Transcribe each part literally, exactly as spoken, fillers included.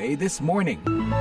A This Morning.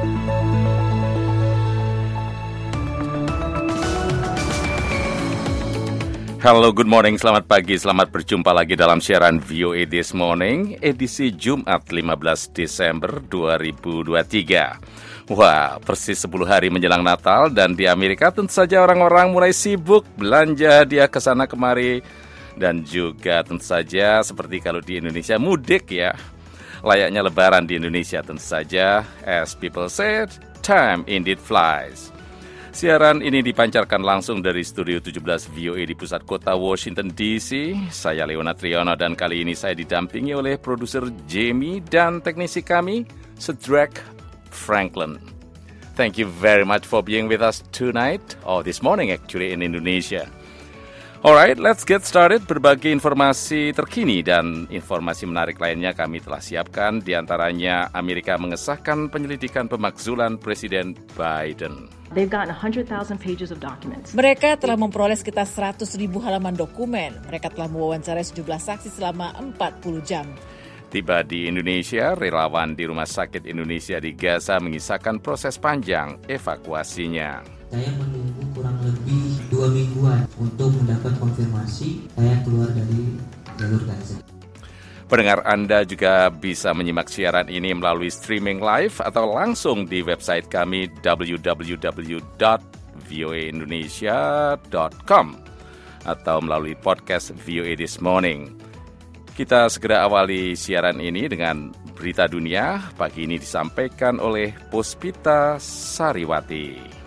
Halo, good morning, selamat pagi, selamat berjumpa lagi dalam siaran V O A This Morning, edisi Jumat lima belas Desember dua ribu dua puluh tiga. Wah, persis sepuluh hari menjelang Natal dan di Amerika tentu saja orang-orang mulai sibuk belanja dia ke sana kemari. Dan juga tentu saja seperti kalau di Indonesia mudik ya, layaknya lebaran di Indonesia tentu saja, as people said, time indeed flies. Siaran ini dipancarkan langsung dari Studio tujuh belas V O A di pusat kota Washington D C. Saya Leonard Triono dan kali ini saya didampingi oleh produser Jamie dan teknisi kami, Cedric Franklin. Thank you very much for being with us tonight, or this morning actually in Indonesia. Alright, let's get started. Berbagai informasi terkini dan informasi menarik lainnya kami telah siapkan. Di antaranya Amerika mengesahkan penyelidikan pemakzulan Presiden Biden. They've gotten one hundred thousand pages of documents. Mereka telah memperoleh sekitar seratus ribu halaman dokumen. Mereka telah mewawancarai sejumlah saksi selama empat puluh jam. Tiba di Indonesia, relawan di Rumah Sakit Indonesia di Gaza mengisahkan proses panjang evakuasinya. Saya menunggu kurang lebih dua mingguan untuk mendapat konfirmasi saya keluar dari jalur Gaza. Pendengar Anda juga bisa menyimak siaran ini melalui streaming live atau langsung di website kami w w w dot voa indonesia dot com atau melalui podcast V O A This Morning. Kita segera awali siaran ini dengan berita dunia. Pagi ini disampaikan oleh Puspita Sariwati.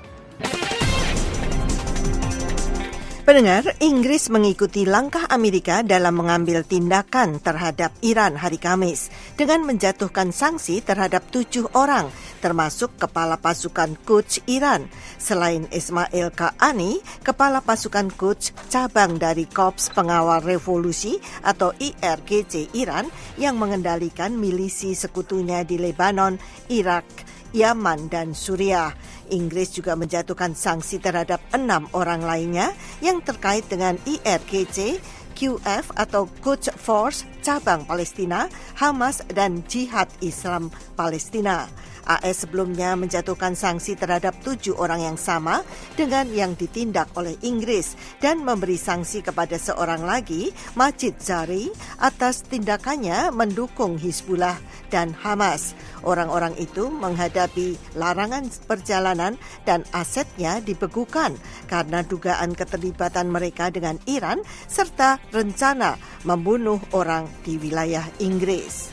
Pendengar, Inggris mengikuti langkah Amerika dalam mengambil tindakan terhadap Iran hari Kamis dengan menjatuhkan sanksi terhadap tujuh orang, termasuk Kepala Pasukan Quds Iran. Selain Ismail Qaani, Kepala Pasukan Quds cabang dari Korps Pengawal Revolusi atau I R G C Iran yang mengendalikan milisi sekutunya di Lebanon, Irak, Yaman, dan Suriah. Inggris juga menjatuhkan sanksi terhadap enam orang lainnya yang terkait dengan I R G C, Q F atau Quds Force, cabang Palestina, Hamas, dan Jihad Islam Palestina. A S sebelumnya menjatuhkan sanksi terhadap tujuh orang yang sama dengan yang ditindak oleh Inggris dan memberi sanksi kepada seorang lagi, Majid Zari, atas tindakannya mendukung Hizbullah dan Hamas. Orang-orang itu menghadapi larangan perjalanan dan asetnya dibekukan karena dugaan keterlibatan mereka dengan Iran serta rencana membunuh orang di wilayah Inggris.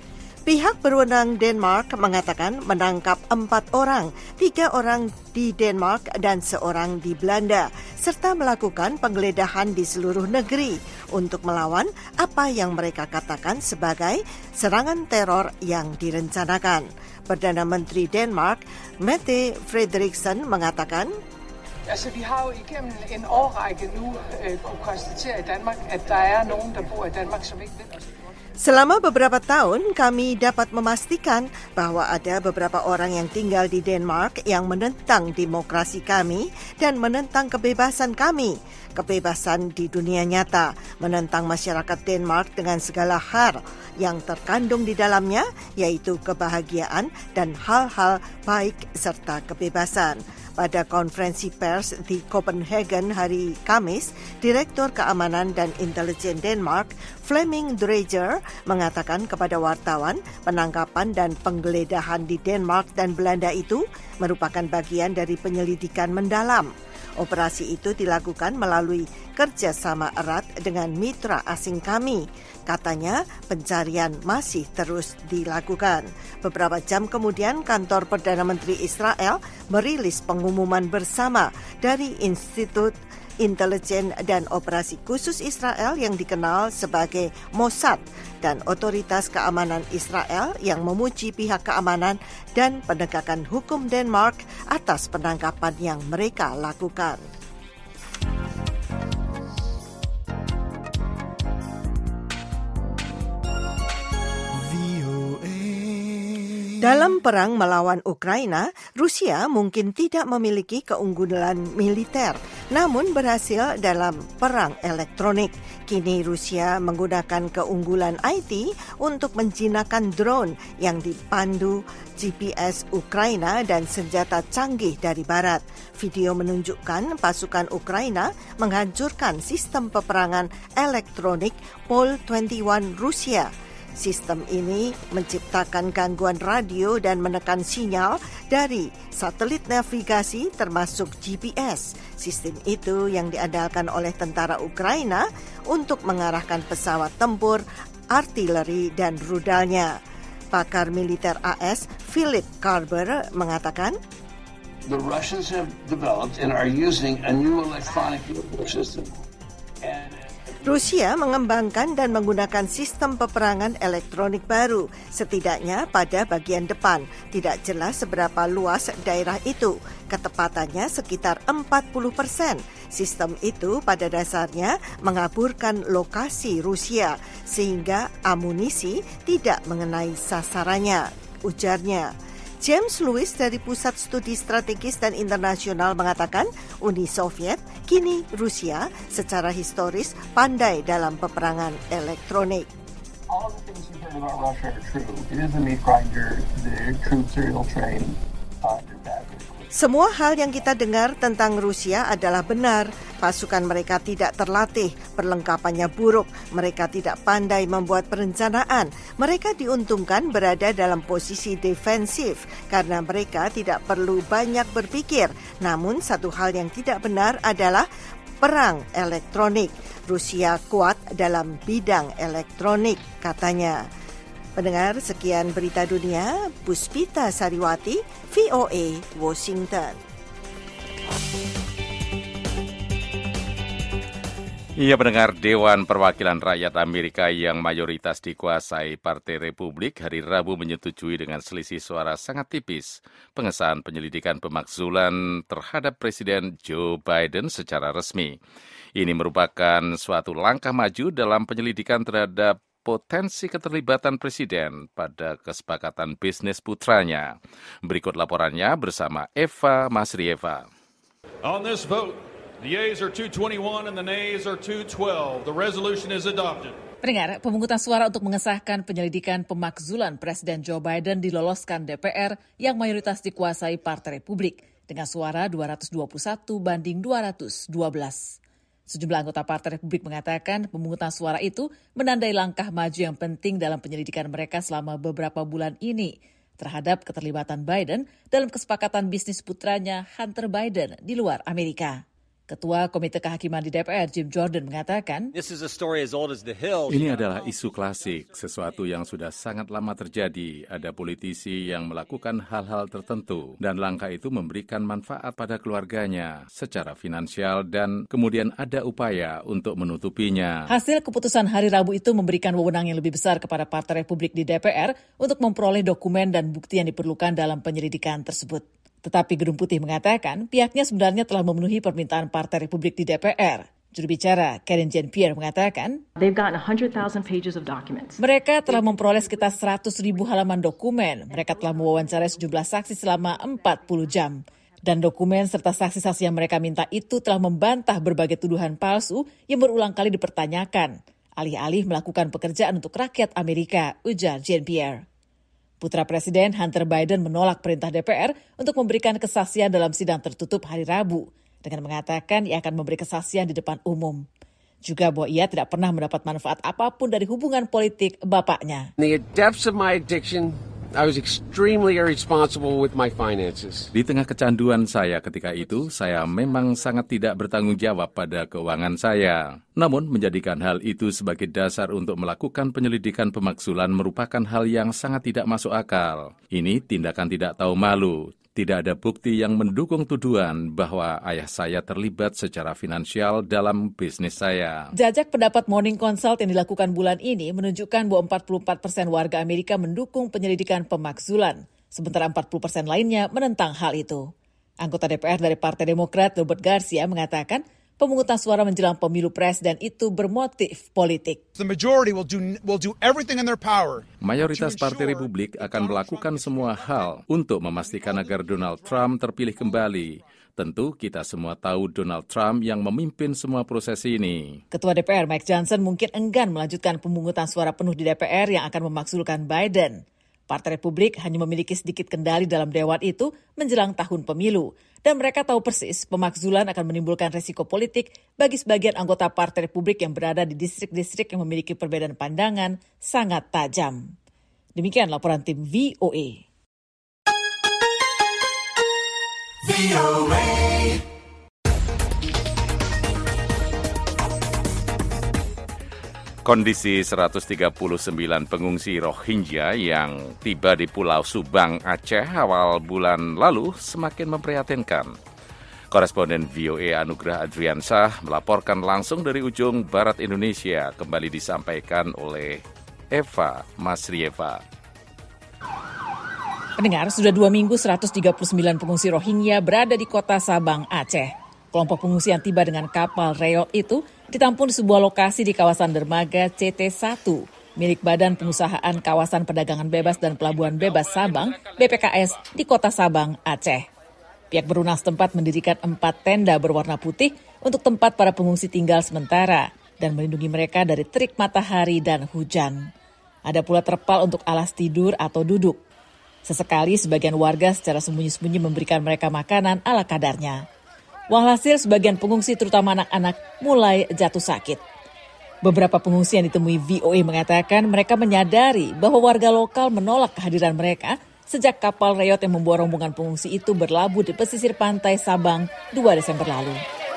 Pihak berwenang Denmark mengatakan menangkap empat orang, tiga orang di Denmark dan seorang di Belanda, serta melakukan penggeledahan di seluruh negeri untuk melawan apa yang mereka katakan sebagai serangan teror yang direncanakan. Perdana Menteri Denmark, Mette Frederiksen, mengatakan, Altså, vi har jo igennem en årrække nu øh, kunne konstatere i Danmark, at der er nogen, der bor i Danmark, som ikke vil os. Selama beberapa tahun, kami dapat memastikan bahwa ada beberapa orang yang tinggal di Denmark yang menentang demokrasi kami dan menentang kebebasan kami. Kebebasan di dunia nyata, menentang masyarakat Denmark dengan segala hal yang terkandung di dalamnya, yaitu kebahagiaan dan hal-hal baik serta kebebasan. Pada konferensi pers di Copenhagen hari Kamis, Direktur Keamanan dan Intelijen Denmark, Flemming Drejer, mengatakan kepada wartawan penangkapan dan penggeledahan di Denmark dan Belanda itu merupakan bagian dari penyelidikan mendalam. Operasi itu dilakukan melalui kerjasama erat dengan mitra asing kami. Katanya pencarian masih terus dilakukan. Beberapa jam kemudian kantor Perdana Menteri Israel merilis pengumuman bersama dari Institut Intelijen dan Operasi Khusus Israel yang dikenal sebagai Mossad dan Otoritas Keamanan Israel yang memuji pihak keamanan dan penegakan hukum Denmark atas penangkapan yang mereka lakukan. Dalam perang melawan Ukraina, Rusia mungkin tidak memiliki keunggulan militer, namun berhasil dalam perang elektronik. Kini Rusia menggunakan keunggulan I T untuk menjinakkan drone yang dipandu G P S Ukraina dan senjata canggih dari barat. Video menunjukkan pasukan Ukraina menghancurkan sistem peperangan elektronik Pol dua puluh satu Rusia. Sistem ini menciptakan gangguan radio dan menekan sinyal dari satelit navigasi termasuk G P S. Sistem itu yang diandalkan oleh tentara Ukraina untuk mengarahkan pesawat tempur, artileri dan rudalnya. Pakar militer A S Philip Carver mengatakan, The Russians have developed and are using a new electronic warfare system. And Rusia mengembangkan dan menggunakan sistem peperangan elektronik baru, setidaknya pada bagian depan. Tidak jelas seberapa luas daerah itu, ketepatannya sekitar empat puluh persen. Sistem itu pada dasarnya mengaburkan lokasi Rusia, sehingga amunisi tidak mengenai sasarannya, ujarnya. James Lewis dari Pusat Studi Strategis dan Internasional mengatakan Uni Soviet, kini Rusia secara historis pandai dalam peperangan elektronik. all of the things you've heard about Russia are true. It is the meat grinder, the crude cereal train, uh, and that. Semua hal yang kita dengar tentang Rusia adalah benar. Pasukan mereka tidak terlatih, perlengkapannya buruk, mereka tidak pandai membuat perencanaan. Mereka diuntungkan berada dalam posisi defensif karena mereka tidak perlu banyak berpikir. Namun satu hal yang tidak benar adalah perang elektronik. Rusia kuat dalam bidang elektronik, katanya. Pendengar, sekian berita dunia, Puspita Sariwati, V O A, Washington. Iya, pendengar, Dewan Perwakilan Rakyat Amerika yang mayoritas dikuasai Partai Republik hari Rabu menyetujui dengan selisih suara sangat tipis pengesahan penyelidikan pemakzulan terhadap Presiden Joe Biden secara resmi. Ini merupakan suatu langkah maju dalam penyelidikan terhadap potensi keterlibatan Presiden pada kesepakatan bisnis putranya. Berikut laporannya bersama Eva Masrieva. On this vote, the yeas are two twenty-one and the nays are two twelve. The resolution is adopted. Pendengar, pemungutan suara untuk mengesahkan penyelidikan pemakzulan Presiden Joe Biden diloloskan D P R yang mayoritas dikuasai Partai Republik dengan suara dua ratus dua puluh satu banding dua ratus dua belas. Sejumlah anggota Partai Republik mengatakan pemungutan suara itu menandai langkah maju yang penting dalam penyelidikan mereka selama beberapa bulan ini terhadap keterlibatan Biden dalam kesepakatan bisnis putranya Hunter Biden di luar Amerika. Ketua Komite Kehakiman di D P R, Jim Jordan, mengatakan, ini adalah isu klasik, sesuatu yang sudah sangat lama terjadi. Ada politisi yang melakukan hal-hal tertentu, dan langkah itu memberikan manfaat pada keluarganya secara finansial, dan kemudian ada upaya untuk menutupinya. Hasil keputusan hari Rabu itu memberikan wewenang yang lebih besar kepada Partai Republik di D P R untuk memperoleh dokumen dan bukti yang diperlukan dalam penyelidikan tersebut. Tetapi Gedung Putih mengatakan pihaknya sebenarnya telah memenuhi permintaan Partai Republik di D P R. Juru bicara Karine Jean-Pierre mengatakan, They've gotten one hundred thousand pages of documents. Mereka telah memperoleh sekitar seratus ribu halaman dokumen. Mereka telah mewawancarai sejumlah saksi selama empat puluh jam. Dan dokumen serta saksi-saksi yang mereka minta itu telah membantah berbagai tuduhan palsu yang berulang kali dipertanyakan. Alih-alih melakukan pekerjaan untuk rakyat Amerika, ujar Jean-Pierre. Putra Presiden Hunter Biden menolak perintah D P R untuk memberikan kesaksian dalam sidang tertutup hari Rabu dengan mengatakan ia akan memberi kesaksian di depan umum. Juga bahwa ia tidak pernah mendapat manfaat apapun dari hubungan politik bapaknya. In the depths of my addiction, I was extremely irresponsible with my finances. Di tengah kecanduan saya ketika itu, saya memang sangat tidak bertanggung jawab pada keuangan saya. Namun, menjadikan hal itu sebagai dasar untuk melakukan penyelidikan pemakzulan merupakan hal yang sangat tidak masuk akal. Ini tindakan tidak tahu malu. Tidak ada bukti yang mendukung tuduhan bahwa ayah saya terlibat secara finansial dalam bisnis saya. Jajak pendapat Morning Consult yang dilakukan bulan ini menunjukkan bahwa empat puluh empat persen warga Amerika mendukung penyelidikan pemakzulan, sementara empat puluh persen lainnya menentang hal itu. Anggota D P R dari Partai Demokrat Robert Garcia mengatakan pemungutan suara menjelang pemilu presiden itu bermotif politik. The majority will do will do everything in their power. Mayoritas Partai Republik akan melakukan semua hal untuk memastikan agar Donald Trump terpilih kembali. Tentu kita semua tahu Donald Trump yang memimpin semua proses ini. Ketua D P R Mike Johnson mungkin enggan melanjutkan pemungutan suara penuh di D P R yang akan memakzulkan Biden. Partai Republik hanya memiliki sedikit kendali dalam dewan itu menjelang tahun pemilu. Dan mereka tahu persis pemakzulan akan menimbulkan resiko politik bagi sebagian anggota Partai Republik yang berada di distrik-distrik yang memiliki perbedaan pandangan sangat tajam. Demikian laporan tim V O A. V O A. Kondisi seratus tiga puluh sembilan pengungsi Rohingya yang tiba di Pulau Subang, Aceh awal bulan lalu semakin memprihatinkan. Koresponden V O A Anugrah Adriansah melaporkan langsung dari ujung barat Indonesia, kembali disampaikan oleh Eva Masrieva. Pendengar, sudah dua minggu seratus tiga puluh sembilan pengungsi Rohingya berada di kota Sabang, Aceh. Kelompok pengungsi yang tiba dengan kapal Reyot itu ditampung di sebuah lokasi di kawasan dermaga C T satu, milik Badan Pengusahaan Kawasan Perdagangan Bebas dan Pelabuhan Bebas Sabang, B P K S, di kota Sabang, Aceh. Pihak berwenang setempat mendirikan empat tenda berwarna putih untuk tempat para pengungsi tinggal sementara dan melindungi mereka dari terik matahari dan hujan. Ada pula terpal untuk alas tidur atau duduk. Sesekali sebagian warga secara sembunyi-sembunyi memberikan mereka makanan ala kadarnya. Walhasil sebagian pengungsi terutama anak-anak mulai jatuh sakit. Beberapa pengungsi yang ditemui V O A mengatakan mereka menyadari bahwa warga lokal menolak kehadiran mereka sejak kapal Reyot yang membawa rombongan pengungsi itu berlabuh di pesisir pantai Sabang dua Desember lalu.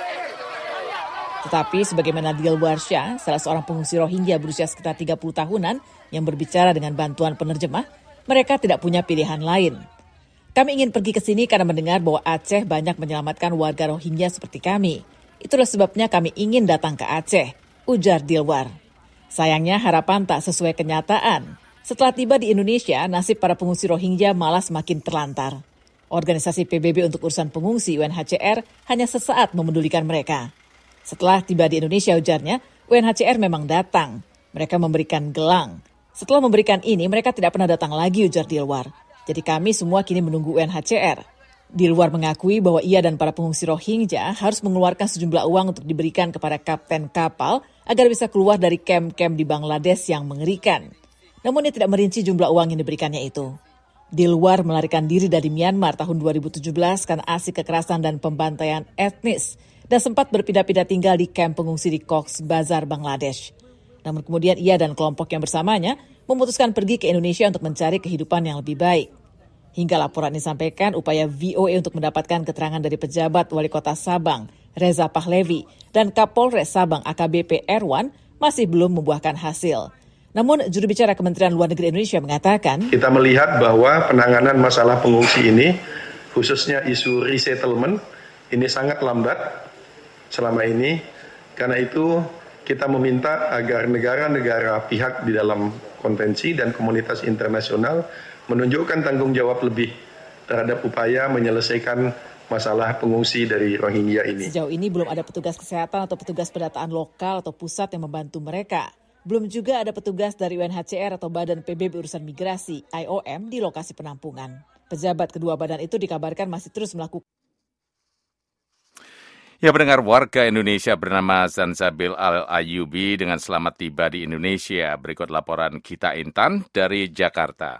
Tetapi sebagaimana Dilwar Shah, salah seorang pengungsi Rohingya berusia sekitar tiga puluh tahunan yang berbicara dengan bantuan penerjemah, mereka tidak punya pilihan lain. Kami ingin pergi ke sini karena mendengar bahwa Aceh banyak menyelamatkan warga Rohingya seperti kami. Itulah sebabnya kami ingin datang ke Aceh, ujar Dilwar. Sayangnya harapan tak sesuai kenyataan. Setelah tiba di Indonesia, nasib para pengungsi Rohingya malah semakin terlantar. Organisasi P B B untuk urusan pengungsi U N H C R hanya sesaat memedulikan mereka. Setelah tiba di Indonesia, ujarnya, U N H C R memang datang. Mereka memberikan gelang. Setelah memberikan ini, mereka tidak pernah datang lagi, ujar Dilwar. Jadi kami semua kini menunggu U N H C R. Dilwar mengakui bahwa ia dan para pengungsi Rohingya harus mengeluarkan sejumlah uang untuk diberikan kepada kapten kapal agar bisa keluar dari kamp-kamp di Bangladesh yang mengerikan. Namun ia tidak merinci jumlah uang yang diberikannya itu. Dilwar melarikan diri dari Myanmar tahun dua ribu tujuh belas karena aksi kekerasan dan pembantaian etnis dan sempat berpindah-pindah tinggal di kamp pengungsi di Cox's Bazar, Bangladesh. Namun kemudian ia dan kelompok yang bersamanya memutuskan pergi ke Indonesia untuk mencari kehidupan yang lebih baik. Hingga laporan disampaikan, upaya V O A untuk mendapatkan keterangan dari pejabat Wali Kota Sabang, Reza Pahlevi, dan Kapolres Sabang A K B P Erwan masih belum membuahkan hasil. Namun, juru bicara Kementerian Luar Negeri Indonesia mengatakan, kita melihat bahwa penanganan masalah pengungsi ini, khususnya isu resettlement, ini sangat lambat selama ini. Karena itu, kita meminta agar negara-negara pihak di dalam konvensi dan komunitas internasional menunjukkan tanggung jawab lebih terhadap upaya menyelesaikan masalah pengungsi dari Rohingya ini. Sejauh ini belum ada petugas kesehatan atau petugas pendataan lokal atau pusat yang membantu mereka. Belum juga ada petugas dari U N H C R atau Badan P B B Urusan Migrasi I O M di lokasi penampungan. Pejabat kedua badan itu dikabarkan masih terus melakukan. Ya, pendengar, warga Indonesia bernama Zanzabil Al-Ayubi dengan selamat tiba di Indonesia. Berikut laporan Gita Intan dari Jakarta.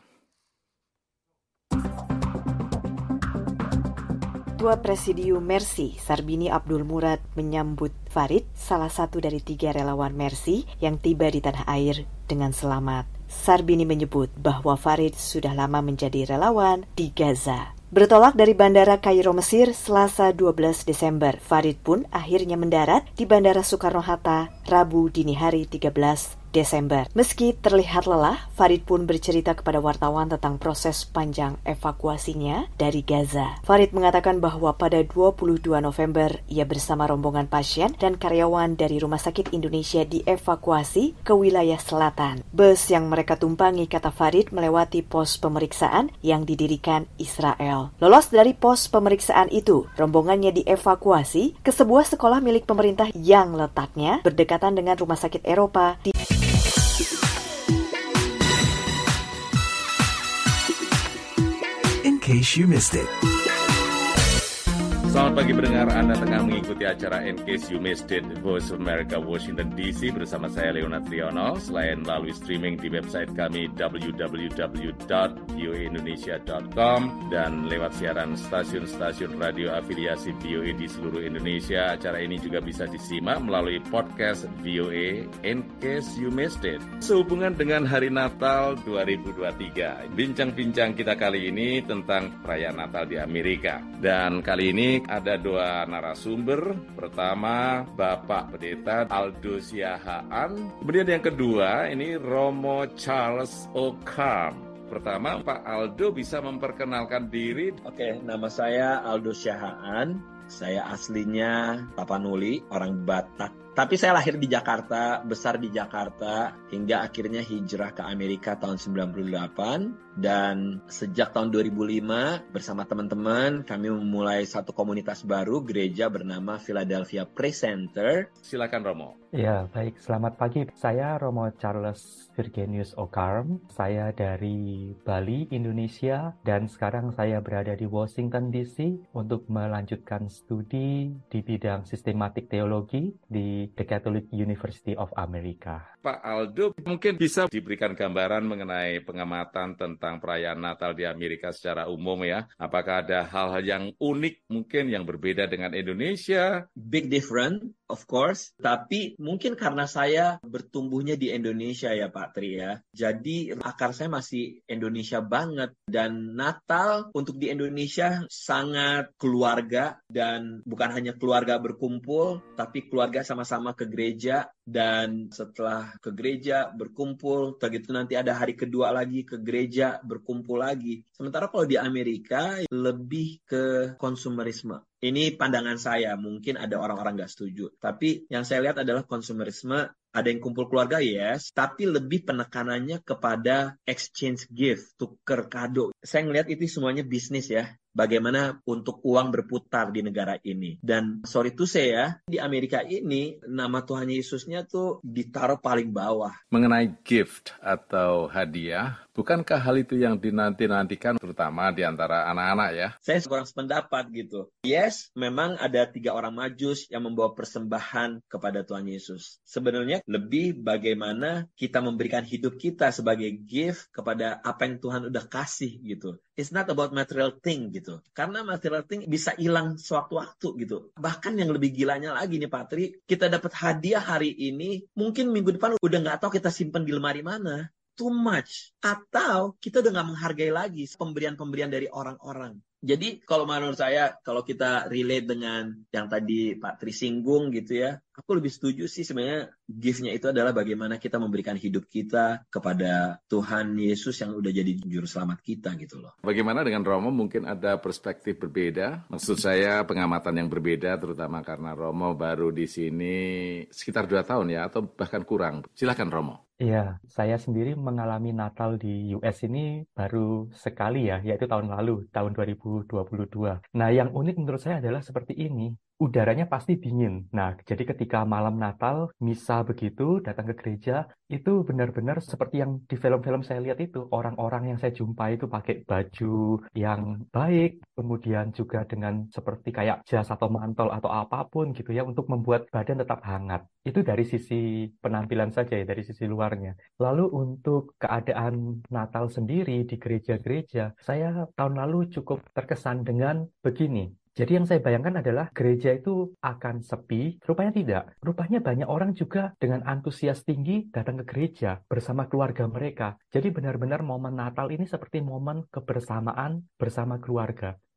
Ketua Presidium Mercy, Sarbini Abdul Murad, menyambut Farid, salah satu dari tiga relawan Mercy yang tiba di tanah air dengan selamat. Sarbini menyebut bahwa Farid sudah lama menjadi relawan di Gaza. Bertolak dari Bandara Kairo, Mesir, Selasa dua belas Desember, Farid pun akhirnya mendarat di Bandara Soekarno-Hatta, Rabu dini hari tiga belas Desember. Meski terlihat lelah, Farid pun bercerita kepada wartawan tentang proses panjang evakuasinya dari Gaza. Farid mengatakan bahwa pada dua puluh dua November, ia bersama rombongan pasien dan karyawan dari Rumah Sakit Indonesia dievakuasi ke wilayah selatan. Bus yang mereka tumpangi, kata Farid, melewati pos pemeriksaan yang didirikan Israel. Lolos dari pos pemeriksaan itu, rombongannya dievakuasi ke sebuah sekolah milik pemerintah yang letaknya berdekatan dengan Rumah Sakit Eropa di In case you missed it. Selamat pagi pendengar, Anda tengah mengikuti acara In Case You Missed It, Voice of America, Washington D C bersama saya Leonard Triono. Selain melalui streaming di website kami w w w dot v o a indonesia dot com dan lewat siaran stasiun-stasiun radio afiliasi V O A di seluruh Indonesia, acara ini juga bisa disimak melalui podcast V O A In Case You Missed It. Sehubungan dengan Hari Natal dua ribu dua puluh tiga, bincang-bincang kita kali ini tentang perayaan Natal di Amerika. Dan kali ini ada dua narasumber. Pertama, Bapak Pendeta Aldo Siahaan. Kemudian yang kedua, ini Romo Charles Okarm. Pertama, Pak Aldo bisa memperkenalkan diri. Oke, nama saya Aldo Siahaan. Saya aslinya Tapanuli, orang Batak. Tapi saya lahir di Jakarta, besar di Jakarta, hingga akhirnya hijrah ke Amerika tahun sembilan puluh delapan. Dan sejak tahun dua ribu lima, bersama teman-teman, kami memulai satu komunitas baru, gereja bernama Philadelphia Praise Center. Silakan Romo. Ya, baik. Selamat pagi. Saya Romo Charles Virginius Okarm. Saya dari Bali, Indonesia. Dan sekarang saya berada di Washington D C untuk melanjutkan studi di bidang sistematik teologi di The Catholic University of America. Pak Aldo, mungkin bisa diberikan gambaran mengenai pengamatan tentang perayaan Natal di Amerika secara umum ya. Apakah ada hal-hal yang unik mungkin yang berbeda dengan Indonesia? Big different, of course. Tapi mungkin karena saya bertumbuhnya di Indonesia ya Pak Tri ya. Jadi akar saya masih Indonesia banget. Dan Natal untuk di Indonesia sangat keluarga. Dan bukan hanya keluarga berkumpul, tapi keluarga sama-sama ke gereja. Dan setelah ke gereja berkumpul, begitu nanti ada hari kedua lagi ke gereja berkumpul lagi. Sementara kalau di Amerika lebih ke konsumerisme. Ini pandangan saya, mungkin ada orang-orang nggak setuju. Tapi yang saya lihat adalah konsumerisme. Ada yang kumpul keluarga, yes. Tapi lebih penekanannya kepada exchange gift, tuker kado. Saya ngelihat itu semuanya bisnis ya. Bagaimana untuk uang berputar di negara ini. Dan sorry to say ya, di Amerika ini nama Tuhan Yesusnya tuh ditaruh paling bawah. Mengenai gift atau hadiah, bukankah hal itu yang dinanti-nantikan terutama di antara anak-anak ya? Saya kurang sependapat gitu. Yes, memang ada tiga orang majus yang membawa persembahan kepada Tuhan Yesus. Sebenarnya lebih bagaimana kita memberikan hidup kita sebagai gift kepada apa yang Tuhan udah kasih gitu. It's not about material thing gitu. Karena material thing bisa hilang sewaktu-waktu gitu. Bahkan yang lebih gilanya lagi nih Pak Tri, kita dapat hadiah hari ini, mungkin minggu depan udah nggak tahu kita simpen di lemari mana. Too much. Atau kita udah nggak menghargai lagi pemberian-pemberian dari orang-orang. Jadi kalau menurut saya, kalau kita relate dengan yang tadi Pak Tri singgung gitu ya, aku lebih setuju sih sebenarnya gift-nya itu adalah bagaimana kita memberikan hidup kita kepada Tuhan Yesus yang udah jadi juru selamat kita gitu loh. Bagaimana dengan Romo? Mungkin ada perspektif berbeda. Maksud saya pengamatan yang berbeda, terutama karena Romo baru di sini sekitar dua tahun ya, atau bahkan kurang. Silakan Romo. Iya, saya sendiri mengalami Natal di U S ini baru sekali ya, yaitu tahun lalu, tahun dua ribu dua puluh dua. Nah, yang unik menurut saya adalah seperti ini. Udaranya pasti dingin. Nah, jadi ketika malam Natal, misa begitu, datang ke gereja, itu benar-benar seperti yang di film-film saya lihat itu. Orang-orang yang saya jumpai itu pakai baju yang baik, kemudian juga dengan seperti kayak jas atau mantel atau apapun gitu ya, untuk membuat badan tetap hangat. Itu dari sisi penampilan saja ya, dari sisi luarnya. Lalu untuk keadaan Natal sendiri di gereja-gereja, saya tahun lalu cukup terkesan dengan begini. Jadi yang saya bayangkan adalah gereja itu akan sepi, rupanya tidak. Rupanya banyak orang juga dengan antusias tinggi datang ke gereja bersama keluarga mereka. Jadi benar-benar momen Natal ini seperti momen kebersamaan bersama keluarga.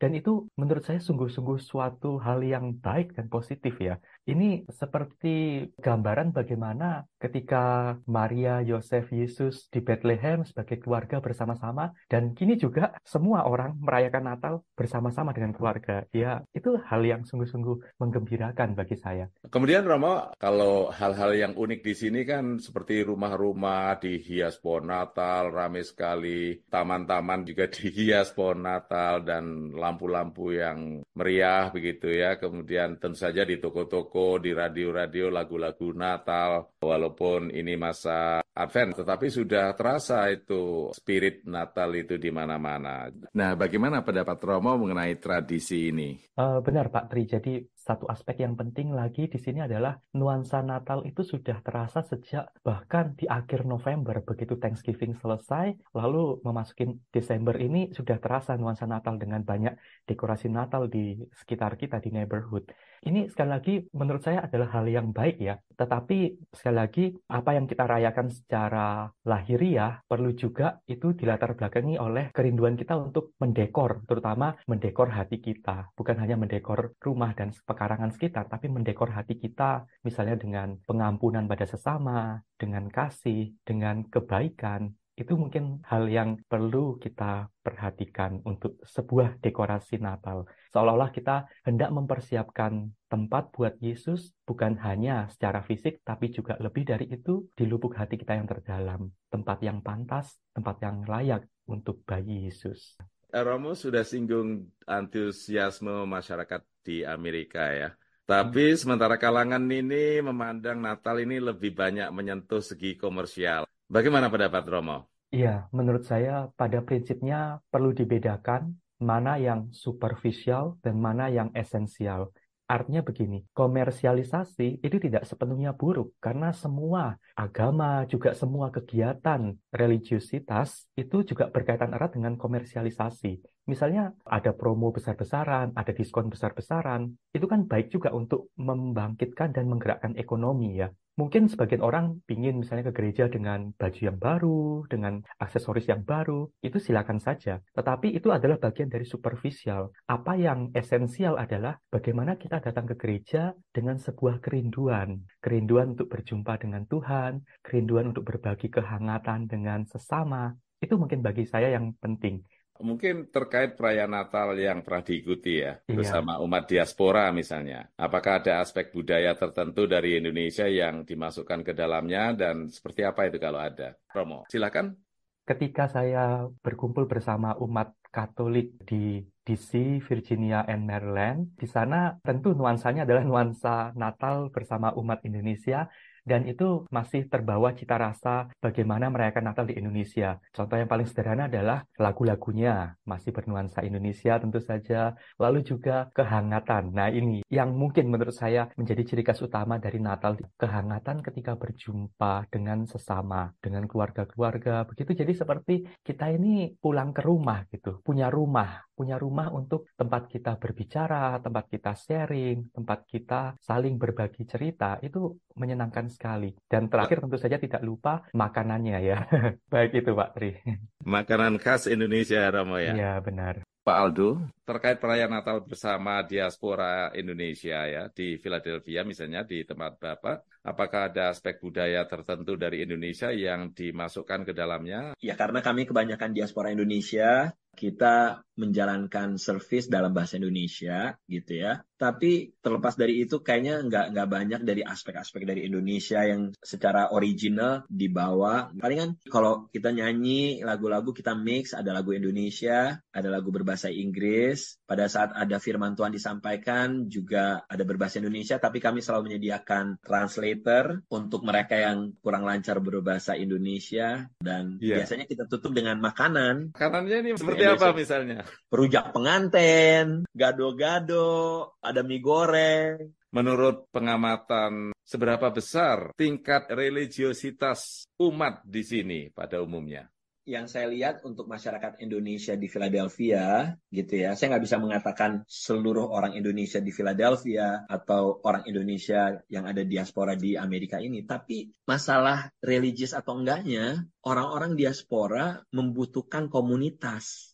Dan itu menurut saya sungguh-sungguh suatu hal yang baik dan positif ya. Ini seperti gambaran bagaimana ketika Maria, Yosef, Yesus di Bethlehem sebagai keluarga bersama-sama, dan kini juga semua orang merayakan Natal bersama-sama dengan keluarga. Ya, itu hal yang sungguh-sungguh menggembirakan bagi saya. Kemudian Romo, kalau hal-hal yang unik di sini kan seperti rumah-rumah dihias pohon Natal, ramai sekali, taman-taman juga dihias pohon Natal dan lampu-lampu yang meriah begitu ya. Kemudian tentu saja di toko-toko, di radio-radio lagu-lagu Natal. Walaupun ini masa Advent, tetapi sudah terasa itu spirit Natal itu di mana-mana. Nah, bagaimana pendapat Romo mengenai tradisi ini? Uh, benar Pak Tri, jadi satu aspek yang penting lagi di sini adalah nuansa Natal itu sudah terasa sejak bahkan di akhir November, begitu Thanksgiving selesai, lalu memasuki Desember ini sudah terasa nuansa Natal dengan banyak dekorasi Natal di sekitar kita, di neighborhood. Ini sekali lagi menurut saya adalah hal yang baik ya, tetapi sekali lagi apa yang kita rayakan secara lahiriah perlu juga itu dilatar belakangi oleh kerinduan kita untuk mendekor, terutama mendekor hati kita, bukan hanya mendekor rumah dan pekarangan sekitar, tapi mendekor hati kita, misalnya dengan pengampunan pada sesama, dengan kasih, dengan kebaikan. Itu mungkin hal yang perlu kita perhatikan untuk sebuah dekorasi Natal. Seolah-olah kita hendak mempersiapkan tempat buat Yesus, bukan hanya secara fisik, tapi juga lebih dari itu di lubuk hati kita yang terdalam. Tempat yang pantas, tempat yang layak untuk bayi Yesus. Romo sudah singgung antusiasme masyarakat di Amerika ya. Tapi sementara kalangan ini memandang Natal ini lebih banyak menyentuh segi komersial. Bagaimana pendapat Romo? Iya, menurut saya pada prinsipnya perlu dibedakan mana yang superficial dan mana yang esensial. Artinya begini, komersialisasi itu tidak sepenuhnya buruk karena semua agama, juga semua kegiatan religiusitas itu juga berkaitan erat dengan komersialisasi. Misalnya ada promo besar-besaran, ada diskon besar-besaran, itu kan baik juga untuk membangkitkan dan menggerakkan ekonomi ya. Mungkin sebagian orang ingin misalnya ke gereja dengan baju yang baru, dengan aksesoris yang baru, itu silakan saja. Tetapi itu adalah bagian dari superficial. Apa yang esensial adalah bagaimana kita datang ke gereja dengan sebuah kerinduan. Kerinduan untuk berjumpa dengan Tuhan, kerinduan untuk berbagi kehangatan dengan sesama. Itu mungkin bagi saya yang penting. Mungkin terkait perayaan Natal yang pernah diikuti ya, iya. bersama umat diaspora misalnya. Apakah ada aspek budaya tertentu dari Indonesia yang dimasukkan ke dalamnya dan seperti apa itu kalau ada? Romo, silakan. Ketika saya berkumpul bersama umat Katolik di D C, Virginia, and Maryland, di sana tentu nuansanya adalah nuansa Natal bersama umat Indonesia. Dan itu masih terbawa cita rasa bagaimana merayakan Natal di Indonesia. Contoh yang paling sederhana adalah lagu-lagunya, masih bernuansa Indonesia tentu saja. Lalu juga kehangatan. Nah ini yang mungkin menurut saya menjadi ciri khas utama dari Natal. Kehangatan ketika berjumpa dengan sesama, dengan keluarga-keluarga. Begitu jadi seperti kita ini pulang ke rumah gitu, punya rumah. Punya rumah untuk tempat kita berbicara, tempat kita sharing, tempat kita saling berbagi cerita. Itu menyenangkan sekali. Dan terakhir tentu saja tidak lupa makanannya ya. Baik itu Pak Tri. Makanan khas Indonesia Romo ya? Iya benar. Pak Aldo, terkait perayaan Natal bersama diaspora Indonesia ya, di Philadelphia misalnya di tempat Bapak, apakah ada aspek budaya tertentu dari Indonesia yang dimasukkan ke dalamnya? Ya karena kami kebanyakan diaspora Indonesia, kita menjalankan servis dalam bahasa Indonesia gitu ya. Tapi terlepas dari itu kayaknya nggak nggak banyak dari aspek-aspek dari Indonesia yang secara original dibawa. Palingan kalau kita nyanyi lagu-lagu kita mix, ada lagu Indonesia, ada lagu berbahasa Inggris. Pada saat ada firman Tuhan disampaikan juga ada berbahasa Indonesia, tapi kami selalu menyediakan translator untuk mereka yang kurang lancar berbahasa Indonesia. Dan yeah. biasanya kita tutup dengan makanan. Makanannya ini seperti apa misalnya? Rujak pengantin, gado-gado, ada mie goreng. Menurut pengamatan, seberapa besar tingkat religiositas umat di sini pada umumnya? Yang saya lihat untuk masyarakat Indonesia di Philadelphia, gitu ya, saya nggak bisa mengatakan seluruh orang Indonesia di Philadelphia atau orang Indonesia yang ada diaspora di Amerika ini, tapi masalah religius atau enggaknya, orang-orang diaspora membutuhkan komunitas.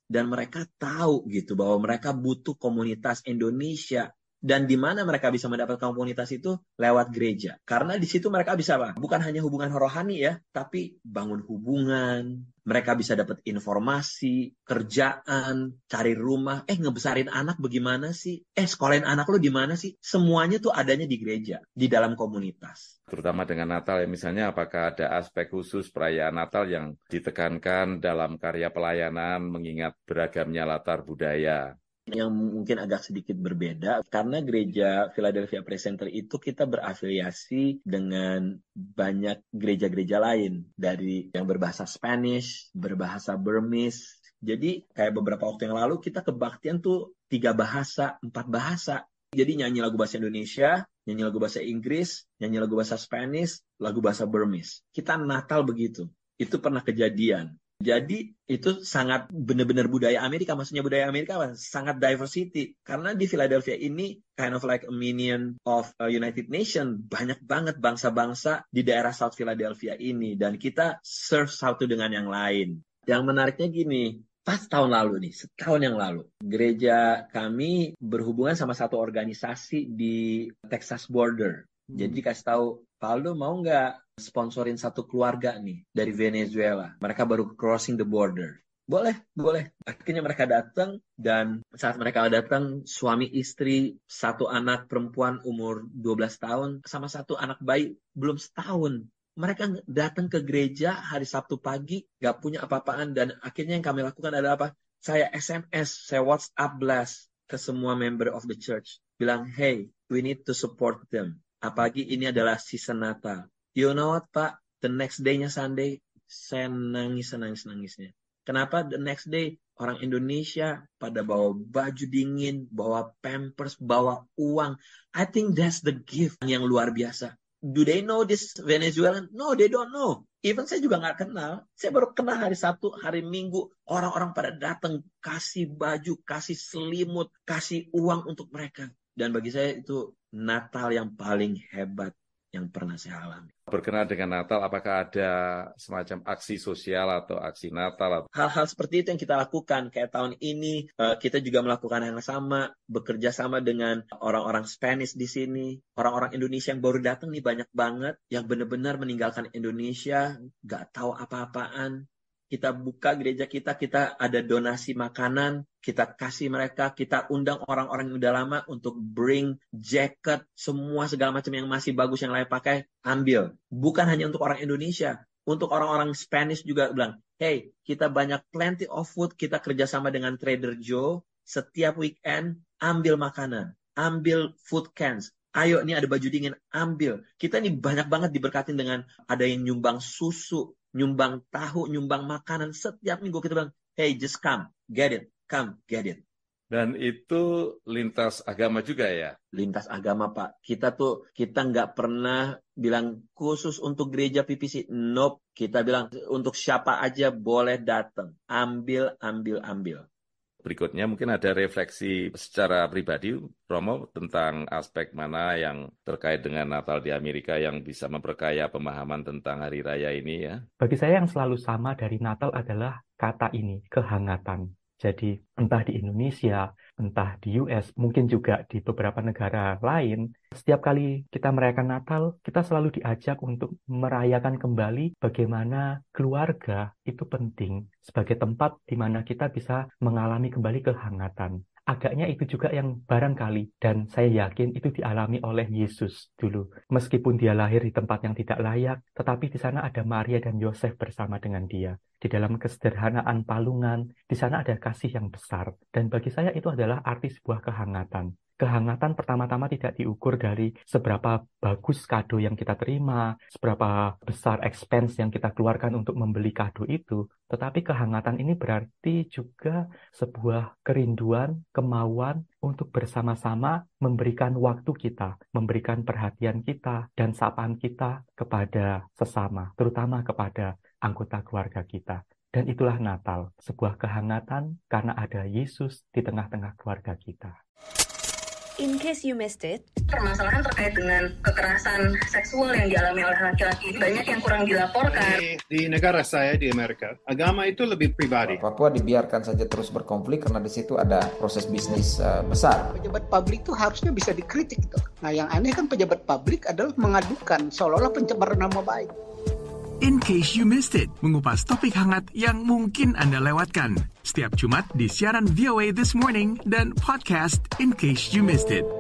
dan mereka tahu gitu bahwa mereka butuh komunitas Indonesia. Dan di mana mereka bisa mendapatkan komunitas itu? Lewat gereja. Karena di situ mereka bisa apa? Bukan hanya hubungan rohani ya, tapi bangun hubungan. Mereka bisa dapat informasi, kerjaan, cari rumah. Eh, ngebesarin anak bagaimana sih? Eh, sekolahin anak lo di mana sih? Semuanya tuh adanya di gereja, di dalam komunitas. Terutama dengan Natal ya, misalnya apakah ada aspek khusus perayaan Natal yang ditekankan dalam karya pelayanan mengingat beragamnya latar budaya? Yang mungkin agak sedikit berbeda, karena gereja Philadelphia Praise Center itu kita berafiliasi dengan banyak gereja-gereja lain, dari yang berbahasa Spanish, berbahasa Burmese. Jadi kayak beberapa waktu yang lalu kita kebaktian tuh tiga bahasa, empat bahasa. Jadi nyanyi lagu bahasa Indonesia, nyanyi lagu bahasa Inggris, nyanyi lagu bahasa Spanish, lagu bahasa Burmese. Kita Natal begitu. Itu pernah kejadian. Jadi itu sangat benar-benar budaya Amerika. Maksudnya budaya Amerika apa? Sangat diversity. Karena di Philadelphia ini kind of like a minion of a United Nation. Banyak banget bangsa-bangsa di daerah South Philadelphia ini. Dan kita serve satu dengan yang lain. Yang menariknya gini, pas tahun lalu nih, setahun yang lalu, gereja kami berhubungan sama satu organisasi di Texas border. Hmm. Jadi kasih tahu, Paldo mau nggak sponsorin satu keluarga nih dari Venezuela. Mereka baru crossing the border. Boleh, boleh. Akhirnya mereka datang, dan saat mereka datang, suami istri, satu anak perempuan umur dua belas tahun, sama satu anak bayi belum setahun. Mereka datang ke gereja hari Sabtu pagi, nggak punya apa-apaan, dan akhirnya yang kami lakukan adalah apa? Saya S M S, saya WhatsApp blast ke semua member of the church. Bilang, hey, we need to support them. Apalagi ini adalah season Natal. You know what, Pak? The next day-nya Sunday, saya nangis, nangis, nangisnya. Kenapa the next day orang Indonesia pada bawa baju dingin, bawa pampers, bawa uang. I think that's the gift yang luar biasa. Do they know this Venezuelan? No, they don't know. Even saya juga nggak kenal. Saya baru kenal hari Sabtu, hari Minggu. Orang-orang pada datang, kasih baju, kasih selimut, kasih uang untuk mereka. Dan bagi saya itu Natal yang paling hebat yang pernah saya alami. Berkenaan dengan Natal, apakah ada semacam aksi sosial atau aksi Natal? Hal-hal seperti itu yang kita lakukan. Kayak tahun ini kita juga melakukan yang sama, bekerja sama dengan orang-orang Spanish di sini. Orang-orang Indonesia yang baru datang nih banyak banget, yang benar-benar meninggalkan Indonesia, nggak tahu apa-apaan. Kita buka gereja kita, kita ada donasi makanan, kita kasih mereka, kita undang orang-orang yang udah lama untuk bring jacket, semua segala macam yang masih bagus yang layak pakai, ambil. Bukan hanya untuk orang Indonesia, untuk orang-orang Spanish juga bilang, hey, kita banyak plenty of food, kita kerjasama dengan Trader Joe, setiap weekend ambil makanan, ambil food cans. Ayo, ini ada baju dingin, ambil. Kita ini banyak banget diberkatin dengan ada yang nyumbang susu, nyumbang tahu, nyumbang makanan. Setiap minggu kita bilang, hey, just come, get it, come, get it. Dan itu lintas agama juga ya? Lintas agama, Pak. Kita tuh, kita nggak pernah bilang khusus untuk gereja P P C. Nope. Kita bilang untuk siapa aja boleh datang. Ambil, ambil, ambil. Berikutnya mungkin ada refleksi secara pribadi, Romo, tentang aspek mana yang terkait dengan Natal di Amerika yang bisa memperkaya pemahaman tentang hari raya ini ya. Bagi saya yang selalu sama dari Natal adalah kata ini, kehangatan. Jadi entah di Indonesia, entah di U S, mungkin juga di beberapa negara lain, setiap kali kita merayakan Natal, kita selalu diajak untuk merayakan kembali bagaimana keluarga itu penting sebagai tempat di mana kita bisa mengalami kembali kehangatan. Agaknya itu juga yang barangkali, dan saya yakin itu dialami oleh Yesus dulu. Meskipun dia lahir di tempat yang tidak layak, tetapi di sana ada Maria dan Yosef bersama dengan dia. Di dalam kesederhanaan palungan, di sana ada kasih yang besar. Dan bagi saya itu adalah arti sebuah kehangatan. Kehangatan pertama-tama tidak diukur dari seberapa bagus kado yang kita terima, seberapa besar expense yang kita keluarkan untuk membeli kado itu. Tetapi kehangatan ini berarti juga sebuah kerinduan, kemauan untuk bersama-sama memberikan waktu kita, memberikan perhatian kita dan sapaan kita kepada sesama, terutama kepada anggota keluarga kita. Dan itulah Natal, sebuah kehangatan karena ada Yesus di tengah-tengah keluarga kita. In case you missed it, permasalahan terkait dengan kekerasan seksual yang dialami oleh laki-laki banyak yang kurang dilaporkan. Di, di negara saya di Amerika, agama itu lebih pribadi. Papua dibiarkan saja terus berkonflik karena di situ ada proses bisnis uh, besar. Pejabat publik itu harusnya bisa dikritik gitu. Nah, yang aneh kan pejabat publik adalah mengadukan seolah-olah pencemaran nama baik. In case you missed it, mengupas topik hangat yang mungkin Anda lewatkan. Setiap Jumat di siaran V O A This Morning dan podcast In Case You Missed It.